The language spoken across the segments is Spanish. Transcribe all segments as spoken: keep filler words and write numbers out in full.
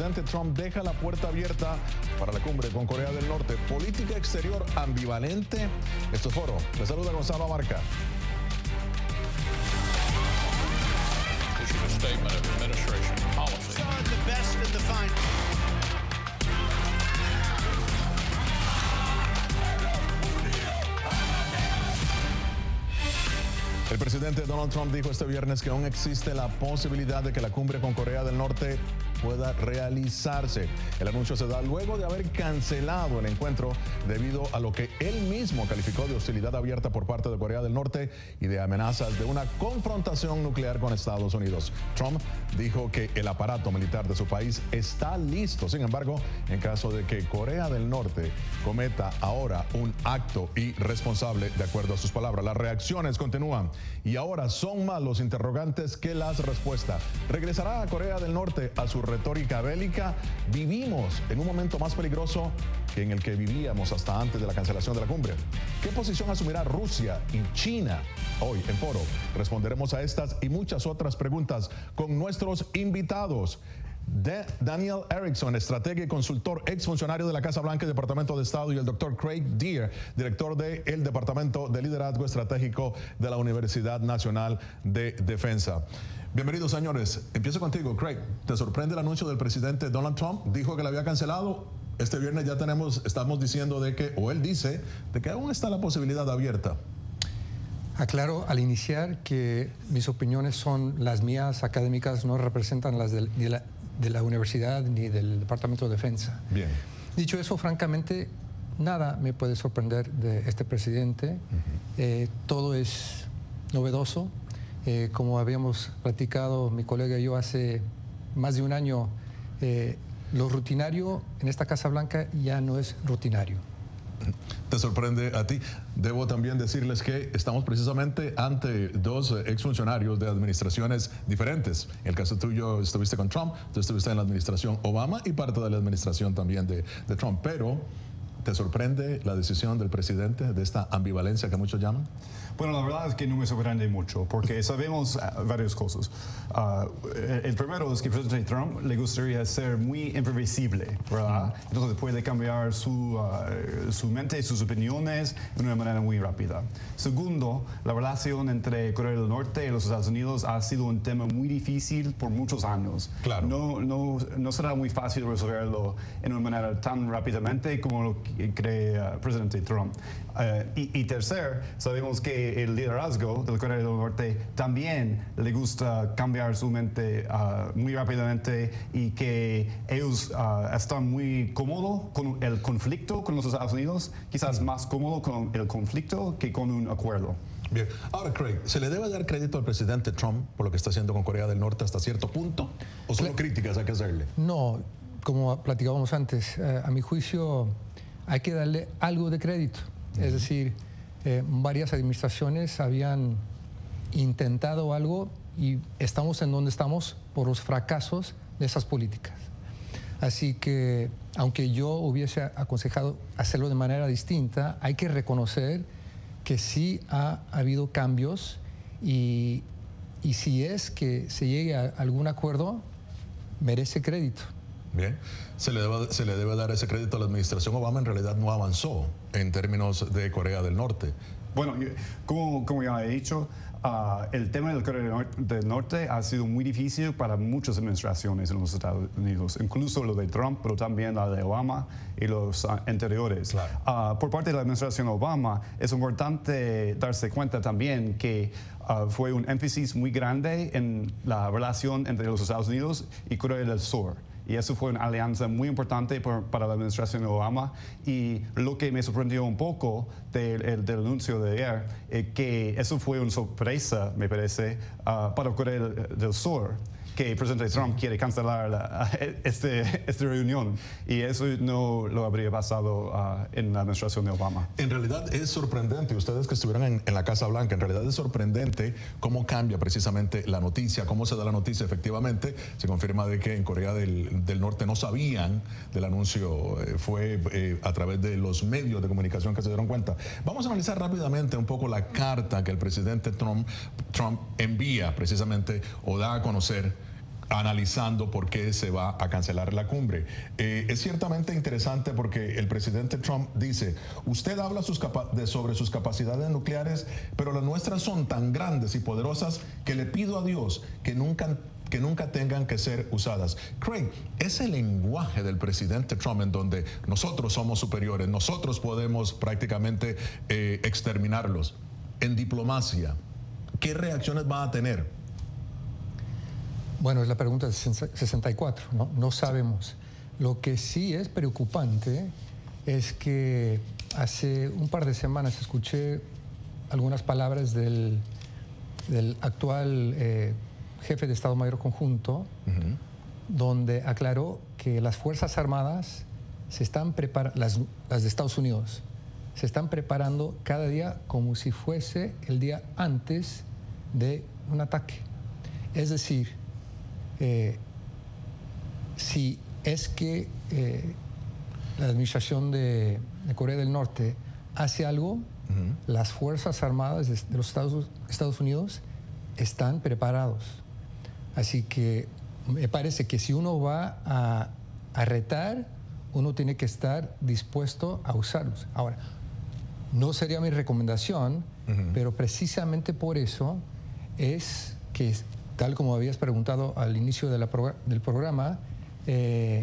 presidente Trump deja la puerta abierta para la cumbre con Corea del Norte. Política exterior ambivalente. Esto es Foro. Les saluda Gonzalo Abarca. Statement of administration policy. The best in the final. El presidente Donald Trump dijo este viernes que aún existe la posibilidad de que la cumbre con Corea del Norte pueda realizarse. El anuncio se da luego de haber cancelado el encuentro debido a lo que él mismo calificó de hostilidad abierta por parte de Corea del Norte y de amenazas de una confrontación nuclear con Estados Unidos. Trump dijo que el aparato militar de su país está listo. Sin embargo, en caso de que Corea del Norte cometa ahora un acto irresponsable, de acuerdo a sus palabras, las reacciones continúan y ahora son más los interrogantes que las respuestas. ¿Regresará a Corea del Norte a su retórica bélica? Vivimos en un momento más peligroso que en el que vivíamos hasta antes de la cancelación de la cumbre. ¿Qué posición asumirá Rusia y China? Hoy en Foro responderemos a estas y muchas otras preguntas con nuestros invitados. De Daniel Erickson, estratega y consultor, exfuncionario de la Casa Blanca y Departamento de Estado, y el doctor Craig Deere, director del Departamento de Liderazgo Estratégico de la Universidad Nacional de Defensa. Bienvenidos, señores. Empiezo contigo, Craig. ¿Te sorprende el anuncio del presidente Donald Trump? Dijo que la había cancelado. Este viernes ya tenemos, estamos diciendo de que, o él dice, de que aún está la posibilidad abierta. Aclaro al iniciar que mis opiniones son las mías académicas, no representan las de, de, la, de la universidad ni del Departamento de Defensa. Bien. Dicho eso, francamente, nada me puede sorprender de este presidente. Uh-huh. eh, todo es novedoso. Eh, como habíamos platicado mi colega y yo hace más de un año, eh, lo rutinario en esta Casa Blanca ya no es rutinario. ¿Te sorprende a ti? Debo también decirles que estamos precisamente ante dos exfuncionarios de administraciones diferentes. En el caso tuyo estuviste con Trump, tú estuviste en la administración Obama y parte de la administración también de, de Trump. Pero, ¿te sorprende la decisión del presidente de esta ambivalencia que muchos llaman? Bueno, la verdad es que no me sorprende mucho, porque sabemos uh, varias cosas. Uh, el primero es que el presidente Trump le gustaría ser muy imprevisible, ¿verdad? Mm. Entonces puede cambiar su, uh, su mente, sus opiniones de una manera muy rápida. Segundo, la relación entre Corea del Norte y los Estados Unidos ha sido un tema muy difícil por muchos años. Claro. No, no, no será muy fácil resolverlo en una manera tan rápidamente como lo cree el uh, presidente Trump. Uh, y, y tercer, sabemos que el liderazgo del Corea del Norte también le gusta cambiar su mente uh, muy rápidamente y que ellos uh, están muy cómodos con el conflicto con los Estados Unidos, quizás más cómodos con el conflicto que con un acuerdo. Bien. Ahora, Craig, ¿se le debe dar crédito al presidente Trump por lo que está haciendo con Corea del Norte hasta cierto punto? ¿O solo críticas hay que hacerle? No, como platicábamos antes, eh, a mi juicio hay que darle algo de crédito. Uh-huh. Es decir, eh, varias administraciones habían intentado algo y estamos en donde estamos por los fracasos de esas políticas. Así que, aunque yo hubiese aconsejado hacerlo de manera distinta, hay que reconocer que sí ha habido cambios y, y si es que se llegue a algún acuerdo, merece crédito. Bien, se le, debe, se le debe dar ese crédito a la administración Obama. En realidad no avanzó en términos de Corea del Norte. Bueno, como, como ya he dicho, uh, el tema del Corea del Norte ha sido muy difícil para muchas administraciones en los Estados Unidos, incluso lo de Trump, pero también la de Obama y los uh, anteriores. Claro. Uh, por parte de la administración Obama, es importante darse cuenta también que uh, fue un énfasis muy grande en la relación entre los Estados Unidos y Corea del Sur. Y eso fue una alianza muy importante por, para la administración de Obama. Y lo que me sorprendió un poco del, del anuncio de ayer es que eso fue una sorpresa, me parece, uh, para Corea del, del Sur, que el presidente Trump quiere cancelar la, este, esta reunión. Y eso no lo habría pasado uh, en la administración de Obama. En realidad es sorprendente, ustedes que estuvieron en, en la Casa Blanca, en realidad es sorprendente cómo cambia precisamente la noticia, cómo se da la noticia. Efectivamente, se confirma de que en Corea del, del Norte no sabían del anuncio, eh, fue eh, a través de los medios de comunicación que se dieron cuenta. Vamos a analizar rápidamente un poco la carta que el presidente Trump, Trump envía precisamente o da a conocer analizando por qué se va a cancelar la cumbre. Eh, es ciertamente interesante porque el presidente Trump dice, usted habla sus de, sobre sus capacidades nucleares, pero las nuestras son tan grandes y poderosas que le pido a Dios que nunca, que nunca tengan que ser usadas. Craig, ese lenguaje del presidente Trump en donde nosotros somos superiores, nosotros podemos prácticamente eh, exterminarlos, en diplomacia, ¿qué reacciones va a tener? Bueno, es la pregunta de sesenta y cuatro, ¿no? No sabemos. Lo que sí es preocupante es que hace un par de semanas escuché algunas palabras del, del actual eh, jefe de Estado Mayor Conjunto, uh-huh. donde aclaró que las Fuerzas Armadas se están preparando, las, las de Estados Unidos, se están preparando cada día como si fuese el día antes de un ataque. Es decir, Eh, si es que eh, la administración de, de Corea del Norte hace algo, uh-huh. las Fuerzas Armadas de, de los Estados, Estados Unidos están preparados. Así que me parece que si uno va a, a retar, uno tiene que estar dispuesto a usarlos. Ahora, no sería mi recomendación, uh-huh. pero precisamente por eso es que, tal como habías preguntado al inicio de la pro, del programa, eh,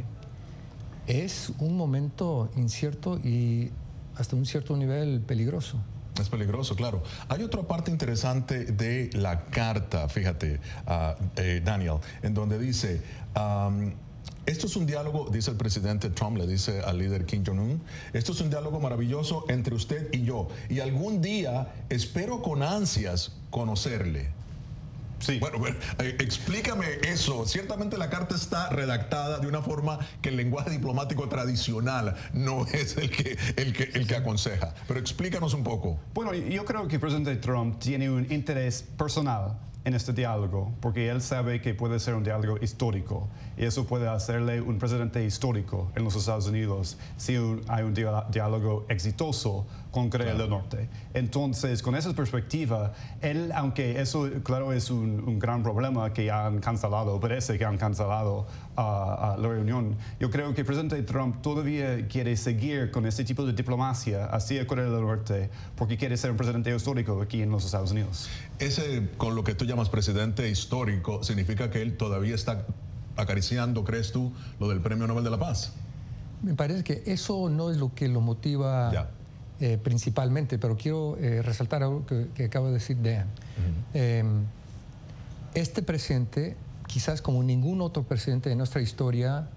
es un momento incierto y hasta un cierto nivel peligroso. Es peligroso, claro. Hay otra parte interesante de la carta, fíjate, uh, eh, Daniel, en donde dice, um, esto es un diálogo, dice el presidente Trump, le dice al líder Kim Jong-un, esto es un diálogo maravilloso entre usted y yo, y algún día espero con ansias conocerle. Sí. Bueno, bueno eh, explícame eso. Ciertamente la carta está redactada de una forma que el lenguaje diplomático tradicional no es el que, el que, el que aconseja. Pero explícanos un poco. Bueno, yo creo que el presidente Trump tiene un interés personal en este diálogo, porque él sabe que puede ser un diálogo histórico, y eso puede hacerle un presidente histórico en los Estados Unidos si un, hay un diálogo exitoso con Corea claro. del Norte. Entonces, con esa perspectiva, él, aunque eso, claro, es un, un gran problema que han cancelado, parece que han cancelado uh, uh, la reunión, yo creo que el presidente Trump todavía quiere seguir con este tipo de diplomacia hacia Corea del Norte, porque quiere ser un presidente histórico aquí en los Estados Unidos. Ese, con lo que tú llamas presidente histórico, significa que él todavía está acariciando, ¿crees tú, lo del Premio Nobel de la Paz? Me parece que eso no es lo que lo motiva eh, principalmente, pero quiero eh, resaltar algo que, que acaba de decir Dan. Uh-huh. eh, este presidente, quizás como ningún otro presidente de nuestra historia,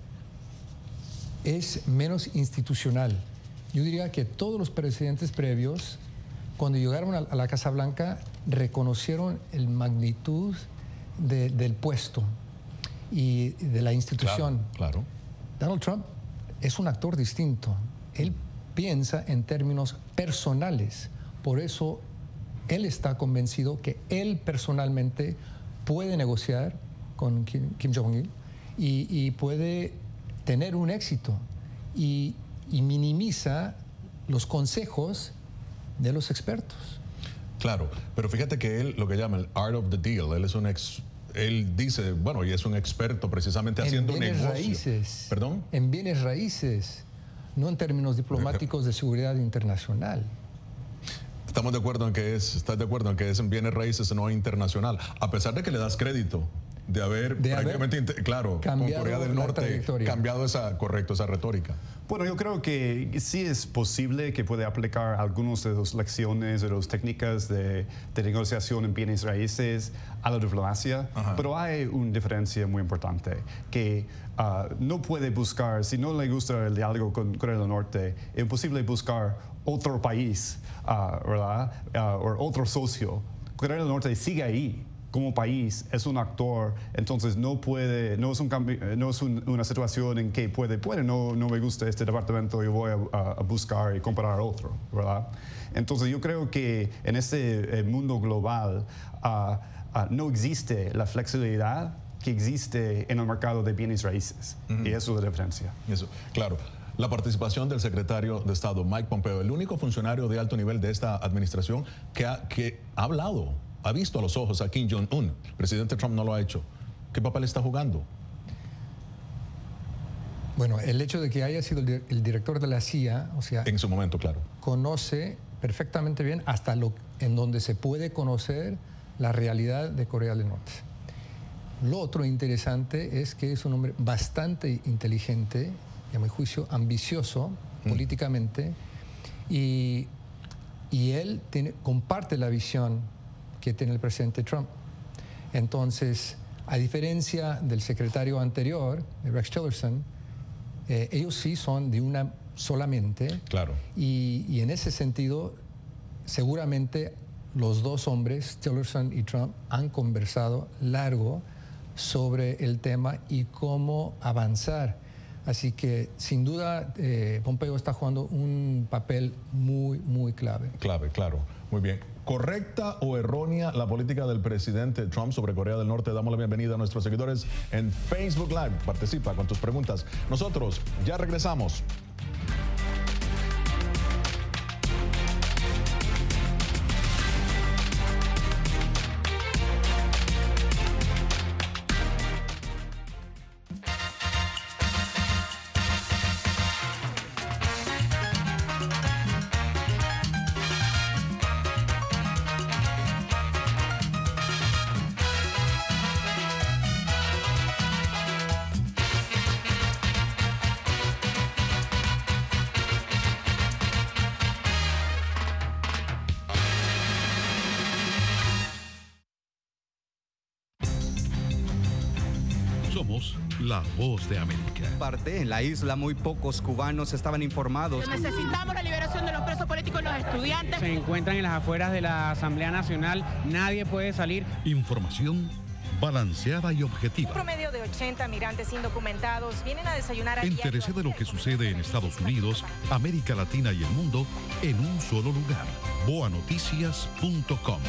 es menos institucional. Yo diría que todos los presidentes previos, cuando llegaron a la Casa Blanca, reconocieron el magnitud de, del puesto y de la institución. Claro, claro. Donald Trump es un actor distinto. Él piensa en términos personales. Por eso él está convencido que él personalmente puede negociar con Kim, Kim Jong-il y, y puede tener un éxito y, y minimiza los consejos de los expertos. Claro, pero fíjate que él, lo que llama el art of the deal, él es un ex, él dice, bueno, y es un experto precisamente haciendo en bienes negocio. raíces. ¿Perdón? En bienes raíces, no en términos diplomáticos de seguridad internacional. Estamos de acuerdo en que es, ¿estás de acuerdo en que es en bienes raíces, no internacional? A pesar de que le das crédito de haber de prácticamente, haber claro, con Corea del Norte cambiado esa, correcto, esa retórica. Bueno, yo creo que sí es posible que puede aplicar algunas de las lecciones o las técnicas de, de negociación en bienes raíces a la diplomacia, Ajá. pero hay una diferencia muy importante, que uh, no puede buscar, si no le gusta el diálogo con Corea del Norte, es imposible buscar otro país, uh, ¿verdad? Uh, o otro socio. Corea del Norte sigue ahí. Como país es un actor, entonces no puede, no es, un cambio, no es un, una situación en que puede, puede no, no me gusta este departamento y voy a, a buscar y comprar otro, ¿verdad? Entonces yo creo que en este mundo global uh, uh, no existe la flexibilidad que existe en el mercado de bienes raíces, uh-huh. y eso es la diferencia. Eso, claro. La participación del secretario de Estado, Mike Pompeo, el único funcionario de alto nivel de esta administración que ha, que ha hablado, ha visto a los ojos a Kim Jong-un. El presidente Trump no lo ha hecho. ¿Qué papel está jugando? Bueno, el hecho de que haya sido el, el director de la C I A, o sea, en su momento, claro, conoce perfectamente bien hasta lo en donde se puede conocer la realidad de Corea del Norte. Lo otro interesante es que es un hombre bastante inteligente, y a mi juicio ambicioso mm. políticamente, y, y él tiene, comparte la visión que tiene el presidente Trump. Entonces, a diferencia del secretario anterior, Rex Tillerson, eh, ellos sí son de una solamente. Claro. Y, y en ese sentido, seguramente los dos hombres, Tillerson y Trump, han conversado largo sobre el tema y cómo avanzar. Así que, sin duda, eh, Pompeo está jugando un papel muy, muy clave. Clave, claro. Muy bien. ¿Correcta o errónea la política del presidente Trump sobre Corea del Norte? Damos la bienvenida a nuestros seguidores en Facebook Live. Participa con tus preguntas. Nosotros ya regresamos. Somos la voz de América. Parte en la isla, muy pocos cubanos estaban informados. Necesitamos la liberación de los presos políticos y los estudiantes. Se encuentran en las afueras de la Asamblea Nacional. Nadie puede salir. Información balanceada y objetiva. Un promedio de ochenta migrantes indocumentados vienen a desayunar. Entérese de lo que sucede en Estados Unidos, América Latina y el mundo en un solo lugar. boa noticias punto com.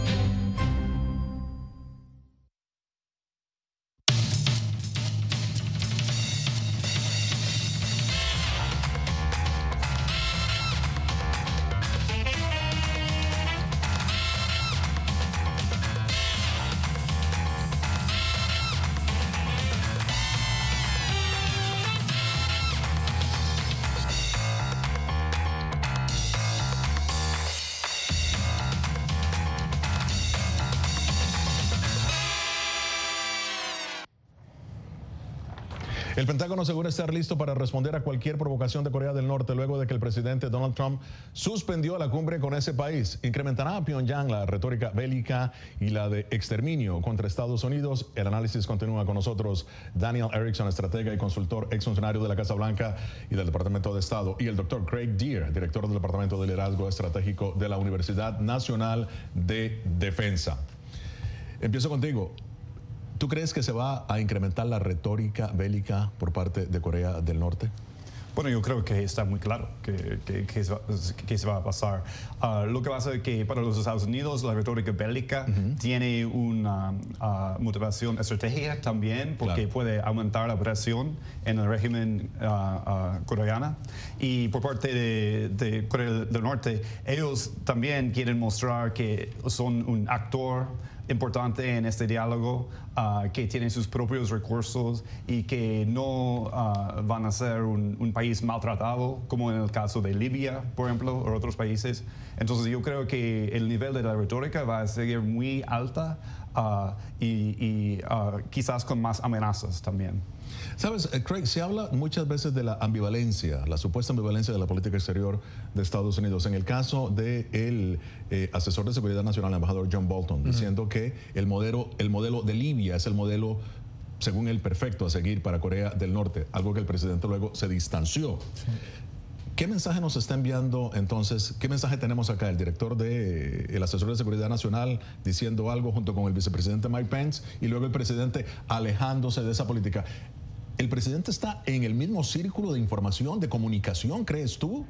El Pentágono asegura estar listo para responder a cualquier provocación de Corea del Norte luego de que el presidente Donald Trump suspendió la cumbre con ese país. Incrementará a Pyongyang la retórica bélica y la de exterminio contra Estados Unidos. El análisis continúa con nosotros Daniel Erickson, estratega y consultor, exfuncionario de la Casa Blanca y del Departamento de Estado, y el doctor Craig Deere, director del Departamento de Liderazgo Estratégico de la Universidad Nacional de Defensa. Empiezo contigo. ¿Tú crees que se va a incrementar la retórica bélica por parte de Corea del Norte? Bueno, yo creo que está muy claro que, que, que, se, va, que se va a pasar. Uh, lo que pasa es que para los Estados Unidos la retórica bélica uh-huh. tiene una uh, motivación estratégica también, porque claro. puede aumentar la presión en el régimen uh, uh, coreano. Y por parte de, de Corea del Norte, ellos también quieren mostrar que son un actor importante en este diálogo, uh, que tienen sus propios recursos y que no uh, van a ser un, un país maltratado, como en el caso de Libia, por ejemplo, o otros países. Entonces yo creo que el nivel de la retórica va a seguir muy alta uh, y, y uh, quizás con más amenazas también. Sabes, Craig, se habla muchas veces de la ambivalencia, la supuesta ambivalencia de la política exterior de Estados Unidos. En el caso del eh, asesor de seguridad nacional, el embajador John Bolton, uh-huh. diciendo que el modelo, el modelo de Libia es el modelo, según él, perfecto a seguir para Corea del Norte, algo que el presidente luego se distanció. Sí. ¿Qué mensaje nos está enviando entonces? ¿Qué mensaje tenemos acá? El director de, el asesor de seguridad nacional diciendo algo junto con el vicepresidente Mike Pence y luego el presidente alejándose de esa política. ¿El presidente está en el mismo círculo de información, de comunicación, crees tú?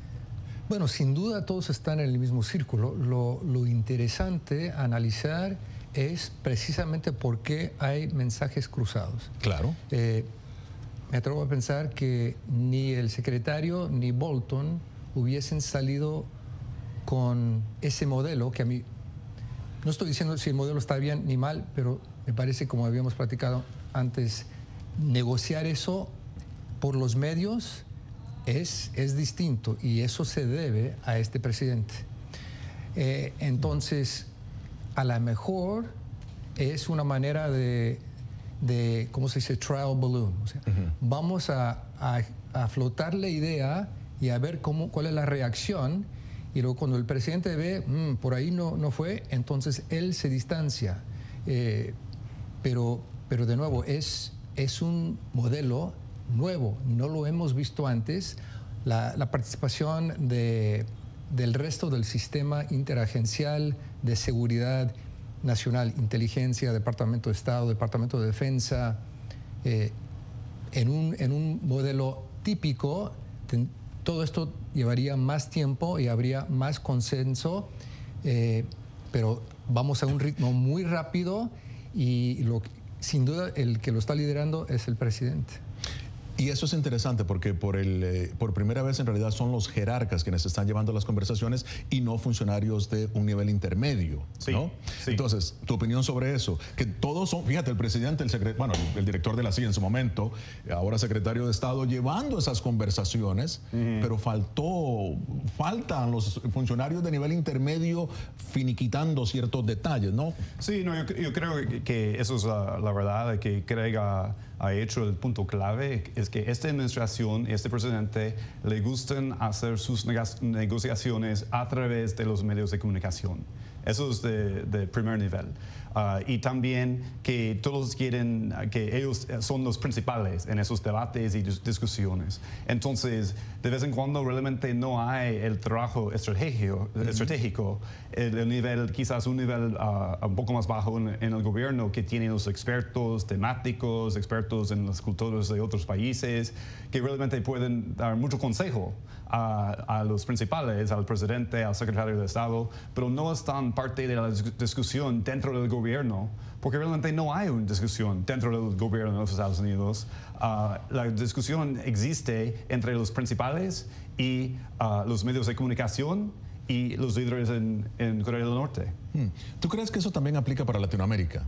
Bueno, sin duda todos están en el mismo círculo. Lo, lo interesante a analizar es precisamente por qué hay mensajes cruzados. Claro. Eh, me atrevo a pensar que ni el secretario ni Bolton hubiesen salido con ese modelo, que a mí, no estoy diciendo si el modelo está bien ni mal, pero me parece, como habíamos platicado antes, negociar eso por los medios es, es distinto y eso se debe a este presidente. Eh, entonces, a lo mejor es una manera de, de ¿cómo se dice? Trial balloon. O sea, uh-huh. Vamos a, a, a flotar la idea y a ver cómo, cuál es la reacción. Y luego cuando el presidente ve, mmm, por ahí no, no fue, entonces él se distancia. Eh, pero, pero de nuevo, es, es un modelo nuevo, no lo hemos visto antes. La, la participación de, del resto del sistema interagencial de seguridad nacional, inteligencia, Departamento de Estado, Departamento de Defensa, eh, en, un, en un modelo típico, ten, todo esto llevaría más tiempo y habría más consenso, eh, pero vamos a un ritmo muy rápido y lo, sin duda el que lo está liderando es el presidente. Y eso es interesante porque por, el, eh, por primera vez en realidad son los jerarcas quienes están llevando las conversaciones y no funcionarios de un nivel intermedio, sí, ¿no? Sí. Entonces, tu opinión sobre eso, que todos son, fíjate, el presidente, el secret, bueno, el, el director de la C I A en su momento, ahora secretario de Estado, llevando esas conversaciones, uh-huh. pero faltó, faltan los funcionarios de nivel intermedio finiquitando ciertos detalles, ¿no? Sí, no, yo, yo creo que eso es la, la verdad, que Craig ha, ha hecho el punto clave, es que esta administración, este presidente, le gustan hacer sus negociaciones a través de los medios de comunicación. Eso es de, de primer nivel. Uh, y también que todos quieren, que ellos son los principales en esos debates y dis discusiones. Entonces, de vez en cuando realmente no hay el trabajo estratégico, uh-huh. estratégico el, el nivel, quizás un nivel uh, un poco más bajo en, en el gobierno, que tienen los expertos temáticos, expertos en las culturas de otros países, que realmente pueden dar mucho consejo a, a los principales, al presidente, al secretario de Estado, pero no están parte de la discusión dentro del gobierno, porque realmente no hay una discusión dentro del gobierno de los Estados Unidos. Uh, la discusión existe entre los principales y uh, los medios de comunicación y los líderes en, en Corea del Norte. Hmm. ¿Tú crees que eso también aplica para Latinoamérica?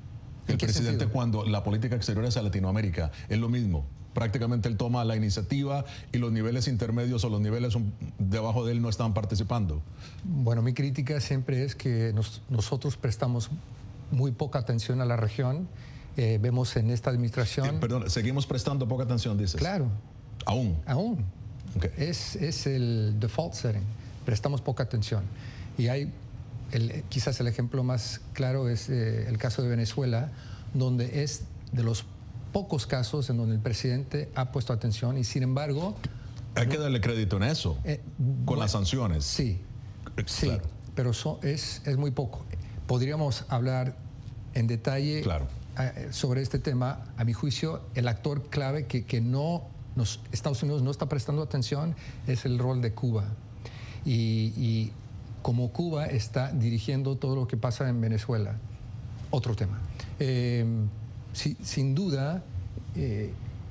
El presidente, sentido? Cuando la política exterior es a Latinoamérica, es lo mismo. Prácticamente él toma la iniciativa y los niveles intermedios o los niveles debajo de él no están participando. Bueno, mi crítica siempre es que nos, nosotros prestamos muy poca atención a la región. Eh, vemos en esta administración... Eh, perdón, seguimos prestando poca atención, dices. Claro. ¿Aún? Aún. Okay. Es, es el default setting. Prestamos poca atención. Y hay, el, quizás el ejemplo más claro es eh, el caso de Venezuela, donde es de los pocos casos en donde el presidente ha puesto atención y sin embargo... Hay que darle crédito en eso, eh, con bueno, las sanciones. Sí, sí, claro. pero so, es, es muy poco. Podríamos hablar en detalle claro. eh, sobre este tema. A mi juicio, el actor clave que, que no nos, Estados Unidos no está prestando atención es el rol de Cuba. Y, y como Cuba está dirigiendo todo lo que pasa en Venezuela. Otro tema. Eh, Sí, sin duda, eh,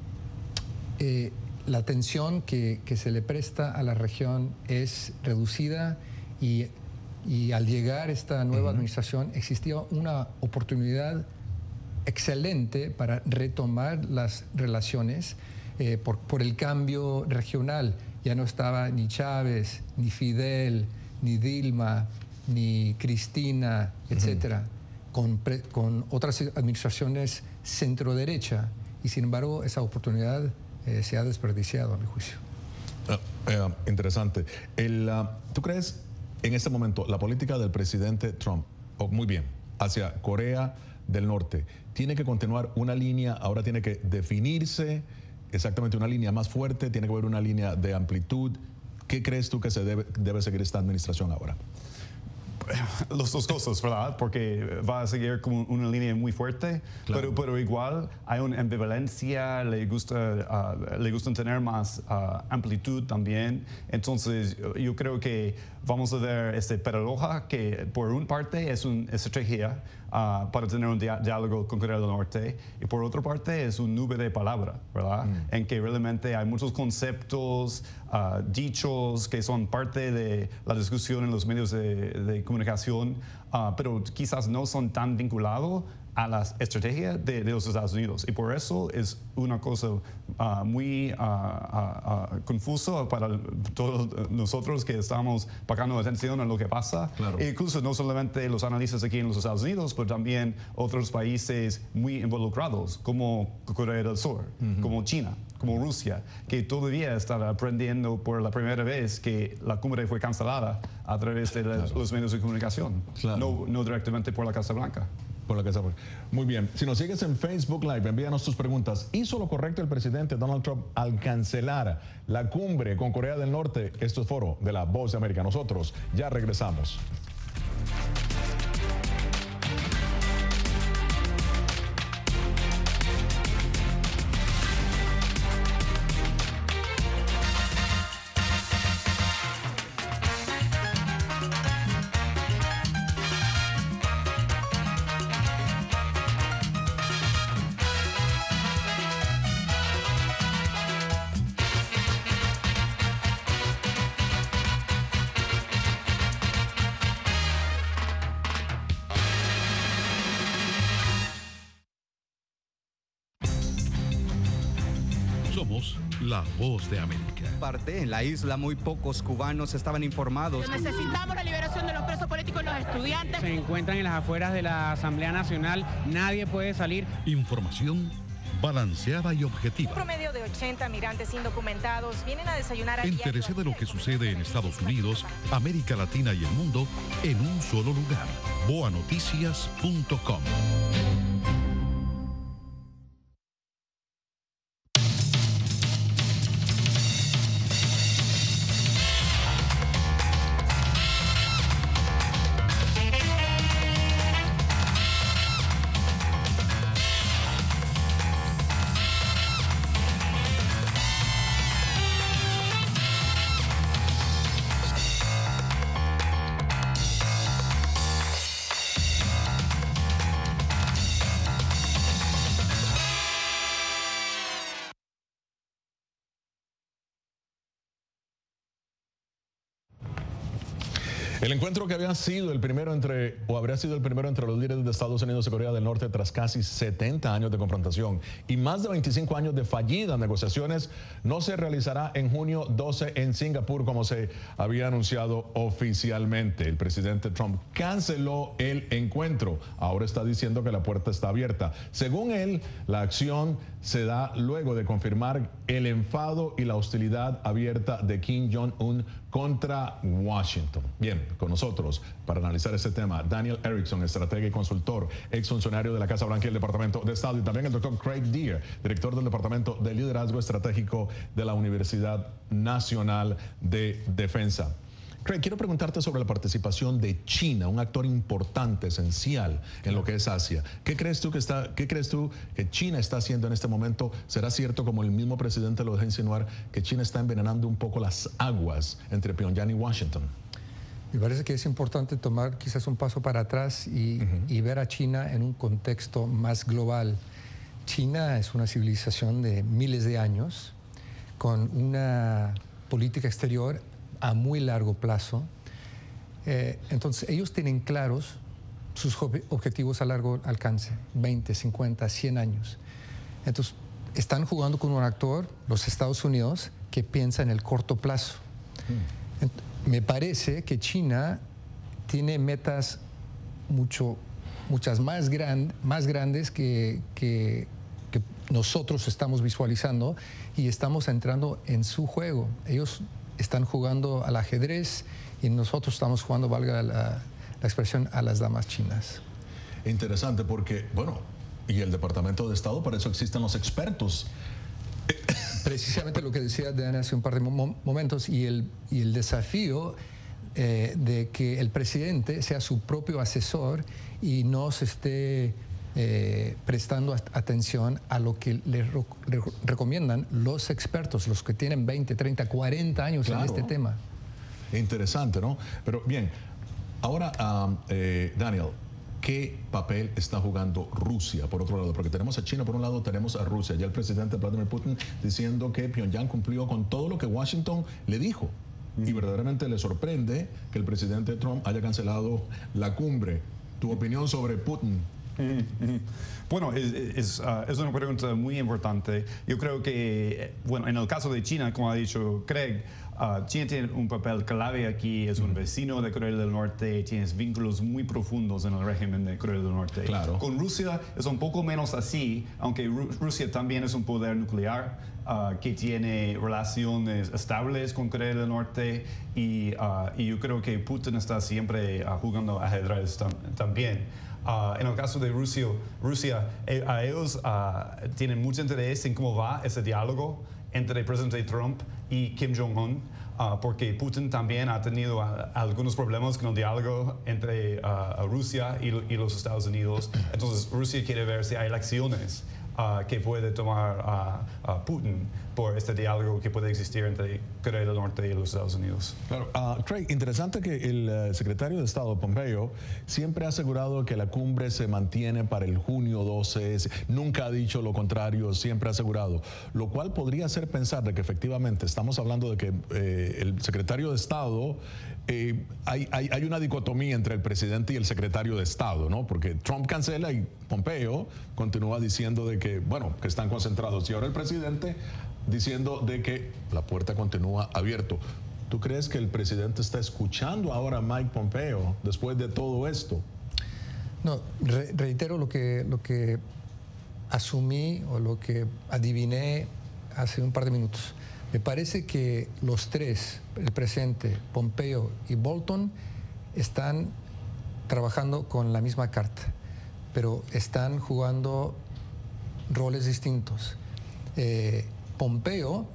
eh, la atención que, que se le presta a la región es reducida y, y al llegar esta nueva uh-huh. administración existía una oportunidad excelente para retomar las relaciones eh, por, por el cambio regional. Ya no estaba ni Chávez, ni Fidel, ni Dilma, ni Cristina, etcétera. Uh-huh. Con, pre, con otras administraciones centro-derecha y sin embargo esa oportunidad eh, se ha desperdiciado a mi juicio. Uh, uh, interesante. El, uh, ¿Tú crees en este momento la política del presidente Trump, oh, muy bien, hacia Corea del Norte, tiene que continuar una línea, ahora tiene que definirse exactamente una línea más fuerte, tiene que haber una línea de amplitud? ¿Qué crees tú que se debe, debe seguir esta administración ahora? Las dos cosas, ¿verdad? Porque va a seguir con una línea muy fuerte, claro. pero, pero igual hay una ambivalencia, le gusta, uh, le gustan tener más uh, amplitud también. Entonces, yo creo que vamos a ver este paradoja que por una parte es una estrategia uh, para tener un diálogo con Corea del Norte y por otra parte es una nube de palabra, ¿verdad? Mm. En que realmente hay muchos conceptos, uh, dichos que son parte de la discusión en los medios de, de comunicación, uh, pero quizás no son tan vinculados a la estrategia de, de los Estados Unidos. Y por eso es una cosa uh, muy uh, uh, uh, confusa para todos nosotros que estamos pagando atención a lo que pasa. Claro. E incluso no solamente los analistas aquí en los Estados Unidos, pero también otros países muy involucrados, como Corea del Sur, uh-huh. como China, como Rusia, que todavía están aprendiendo por la primera vez que la cumbre fue cancelada a través de las, claro. los medios de comunicación, claro. no, no directamente por la Casa Blanca. Por la Casa Blanca. Muy bien. Si nos sigues en Facebook Live, envíanos tus preguntas. ¿Hizo lo correcto el presidente Donald Trump al cancelar la cumbre con Corea del Norte? Esto es Foro de la Voz de América. Nosotros ya regresamos. Somos la Voz de América. Parte en la isla muy pocos cubanos estaban informados. Necesitamos la liberación de los presos políticos y los estudiantes. Se encuentran en las afueras de la Asamblea Nacional. Nadie puede salir. Información balanceada y objetiva. Un promedio de ochenta migrantes indocumentados vienen a desayunar a Entérese de lo que sucede en Estados Unidos, América Latina y el mundo en un solo lugar. boa noticias punto com. El encuentro que había sido el primero entre, o habría sido el primero entre los líderes de Estados Unidos y Corea del Norte tras casi setenta años de confrontación y más de veinticinco años de fallidas negociaciones, no se realizará en junio doce en Singapur como se había anunciado oficialmente. El presidente Trump canceló el encuentro. Ahora está diciendo que la puerta está abierta. Según él, la acción se da luego de confirmar el enfado y la hostilidad abierta de Kim Jong-un contra Washington. Bien, con nosotros para analizar este tema, Daniel Erickson, estratega y consultor, exfuncionario de la Casa Blanca y el Departamento de Estado, y también el doctor Craig Deere, director del Departamento de Liderazgo Estratégico de la Universidad Nacional de Defensa. Craig, quiero preguntarte sobre la participación de China, un actor importante, esencial en lo que es Asia. ¿Qué crees tú que está, qué crees tú que China está haciendo en este momento? ¿Será cierto, como el mismo presidente lo deja insinuar, que China está envenenando un poco las aguas entre Pyongyang y Washington? Me parece que es importante tomar quizás un paso para atrás y, uh-huh. y ver a China en un contexto más global. China es una civilización de miles de años con una política exterior a muy largo plazo. Eh, entonces ellos tienen claros sus objetivos a largo alcance, veinte, cincuenta, cien años. Entonces están jugando con un actor, los Estados Unidos, que piensa en el corto plazo. Mm. Entonces, me parece que China tiene metas mucho, muchas más, gran, más grandes que, que, que nosotros estamos visualizando y estamos entrando en su juego. Ellos están jugando al ajedrez y nosotros estamos jugando, valga la, la expresión, a las damas chinas. Interesante porque, bueno, y el Departamento de Estado, para eso existen los expertos. Precisamente lo que decía Dan hace un par de mo momentos y el, y el desafío eh, de que el presidente sea su propio asesor y no se esté Eh, prestando atención a lo que le, le recomiendan los expertos, los que tienen veinte, treinta, cuarenta años claro. en este tema. Interesante, ¿no? Pero bien, ahora, um, eh, Daniel, ¿qué papel está jugando Rusia, por otro lado? Porque tenemos a China por un lado, tenemos a Rusia. Ya el presidente Vladimir Putin diciendo que Pyongyang cumplió con todo lo que Washington le dijo. Y verdaderamente le sorprende que el presidente Trump haya cancelado la cumbre. ¿Tu opinión sobre Putin? Mm-hmm. Bueno, es, es, uh, es una pregunta muy importante. Yo creo que, bueno, en el caso de China, como ha dicho Craig, uh, China tiene un papel clave aquí, es un vecino de Corea del Norte, tiene vínculos muy profundos en el régimen de Corea del Norte. Claro. Con Rusia es un poco menos así, aunque Ru Rusia también es un poder nuclear uh, que tiene relaciones estables con Corea del Norte y, uh, y yo creo que Putin está siempre uh, jugando ajedrez tam también. Uh, en el caso de Rusia, Rusia eh, a ellos uh, tienen mucho interés en cómo va ese diálogo entre el presidente Trump y Kim Jong-un, uh, porque Putin también ha tenido uh, algunos problemas con el diálogo entre uh, Rusia y, y los Estados Unidos. Entonces Rusia quiere ver si hay elecciones uh, que puede tomar uh, uh, Putin por este diálogo que puede existir entre Corea del Norte y los Estados Unidos. Claro, uh, Craig, interesante que el uh, secretario de Estado, Pompeo, siempre ha asegurado que la cumbre se mantiene para el junio doce, nunca ha dicho lo contrario, siempre ha asegurado, lo cual podría hacer pensar de que efectivamente estamos hablando de que eh, el secretario de Estado, eh, hay, hay, hay una dicotomía entre el presidente y el secretario de Estado, ¿no? Porque Trump cancela y Pompeo continúa diciendo de que, bueno, que están concentrados, y ahora el presidente diciendo de que la puerta continúa abierta. ¿Tú crees que el presidente está escuchando ahora a Mike Pompeo después de todo esto? No, re reitero lo que, lo que asumí o lo que adiviné hace un par de minutos. Me parece que los tres, el presidente, Pompeo y Bolton, están trabajando con la misma carta, pero están jugando roles distintos. Eh, Pompeo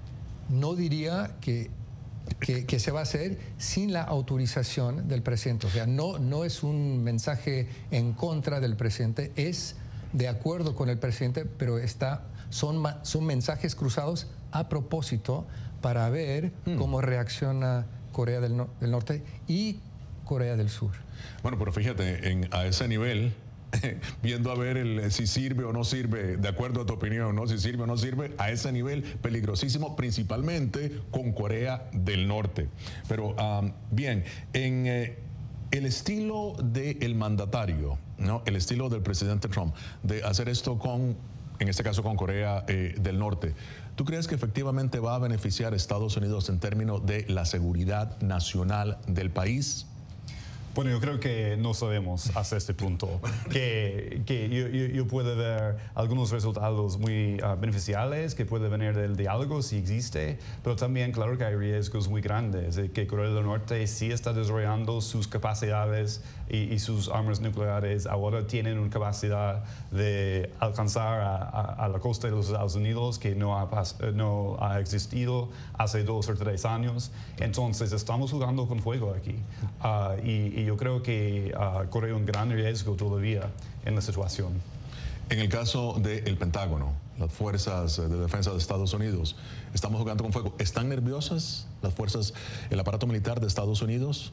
no diría que, que, que se va a hacer sin la autorización del presidente. O sea, no, no es un mensaje en contra del presidente, es de acuerdo con el presidente, pero está, son, son mensajes cruzados a propósito para ver hmm. cómo reacciona Corea del, no, del Norte y Corea del Sur. Bueno, pero fíjate, en, a ese nivel, viendo a ver el, si sirve o no sirve, de acuerdo a tu opinión, ¿no? Si sirve o no sirve, a ese nivel peligrosísimo, principalmente con Corea del Norte. Pero um, bien, en eh, el estilo del mandatario, ¿no? El estilo del presidente Trump de hacer esto con, en este caso con Corea eh, del Norte, ¿tú crees que efectivamente va a beneficiar a Estados Unidos en términos de la seguridad nacional del país? Bueno, yo creo que no sabemos hasta este punto, que, que yo, yo, yo puedo ver algunos resultados muy uh, beneficiales que puede venir del diálogo si existe, pero también claro que hay riesgos muy grandes, de que Corea del Norte sí está desarrollando sus capacidades y, y sus armas nucleares, ahora tienen una capacidad de alcanzar a, a, a la costa de los Estados Unidos que no ha, no ha existido hace dos o tres años, entonces estamos jugando con fuego aquí. Uh, y, y yo creo que uh, corre un gran riesgo todavía en la situación. En el caso del Pentágono, las fuerzas de defensa de Estados Unidos, estamos jugando con fuego. ¿Están nerviosas las fuerzas, el aparato militar de Estados Unidos?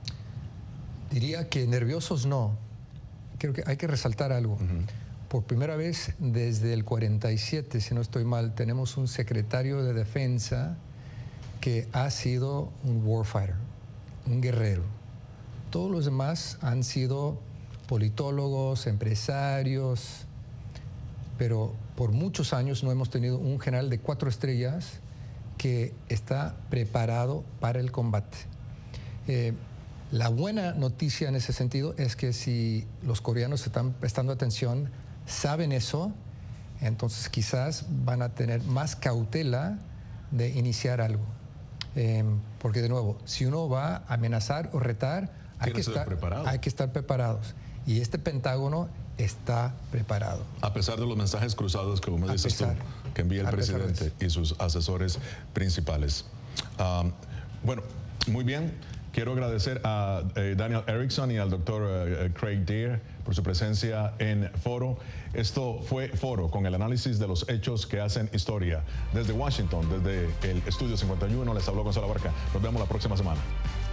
Diría que nerviosos no. Creo que hay que resaltar algo. Uh-huh. Por primera vez desde el cuarenta y siete, si no estoy mal, tenemos un secretario de defensa que ha sido un warfighter, un guerrero. Todos los demás han sido politólogos, empresarios, pero por muchos años no hemos tenido un general de cuatro estrellas que está preparado para el combate. Eh, la buena noticia en ese sentido es que si los coreanos están prestando atención, saben eso, entonces quizás van a tener más cautela de iniciar algo. Eh, porque de nuevo, si uno va a amenazar o retar, hay que, estar, hay que estar preparados. Y este Pentágono está preparado. A pesar de los mensajes cruzados que, como dices tú, que envía el presidente y sus asesores principales. Um, bueno, muy bien. Quiero agradecer a eh, Daniel Erickson y al doctor eh, Craig Deer por su presencia en Foro. Esto fue Foro, con el análisis de los hechos que hacen historia. Desde Washington, desde el Estudio cincuenta y uno, les habló Gonzalo Barca. Nos vemos la próxima semana.